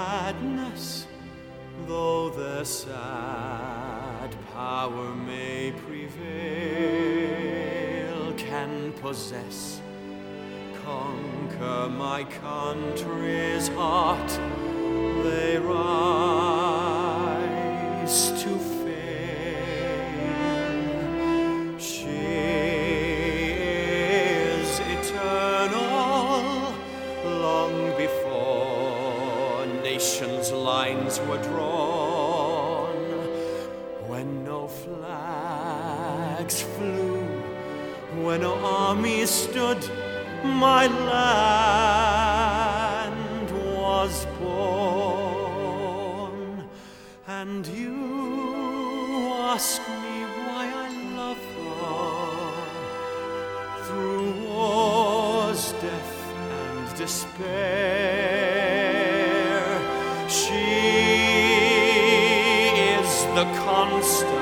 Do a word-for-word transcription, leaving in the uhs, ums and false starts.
gladness, though the sad power may prevail, can possess, conquer my country's heart. They rise to fame. She is eternal, long before nations' lines were drawn, when no flags flew, when no armies stood, my land was born. And you ask me why I love her, through wars, death, and despair. She is the constant